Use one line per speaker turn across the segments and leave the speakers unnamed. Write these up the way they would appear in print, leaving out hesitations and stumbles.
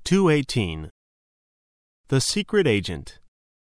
2:18. The Secret Agent.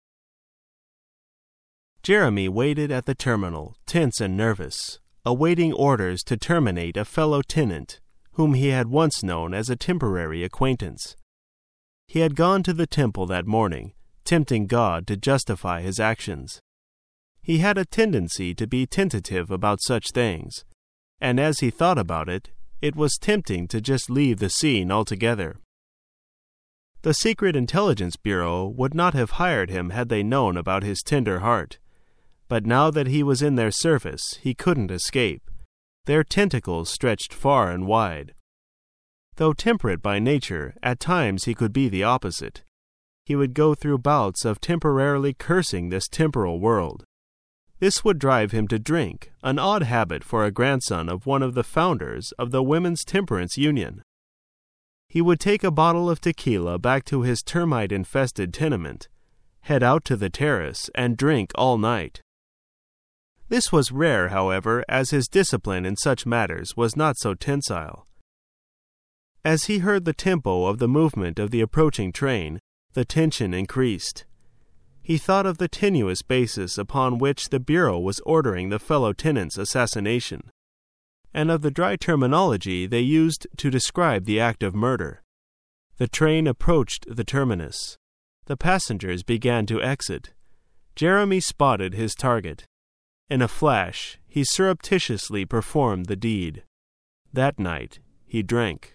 Jeremy waited at the terminal, tense and nervous, awaiting orders to terminate a fellow tenant whom he had once known as a temporary acquaintance. He had gone to the temple that morning, tempting God to justify his actions. He had a tendency to be tentative about such things, and as he thought about it, it was tempting to just leave the scene altogether. The Secret Intelligence Bureau would not have hired him had they known about his tender heart. But now that he was in their service, he couldn't escape. Their tentacles stretched far and wide. Though temperate by nature, at times he could be the opposite. He would go through bouts of temporarily cursing this temporal world. This would drive him to drink, an odd habit for a grandson of one of the founders of the Women's Temperance Union. He would take a bottle of tequila back to his termite-infested tenement, head out to the terrace, and drink all night. This was rare, however, as his discipline in such matters was not so tensile. As he heard the tempo of the movement of the approaching train, the tension increased. He thought of the tenuous basis upon which the Bureau was ordering the fellow tenant's assassination, and of the dry terminology they used to describe the act of murder. The train approached the terminus. The passengers began to exit. Jeremy spotted his target. In a flash, he surreptitiously performed the deed. That night, he drank.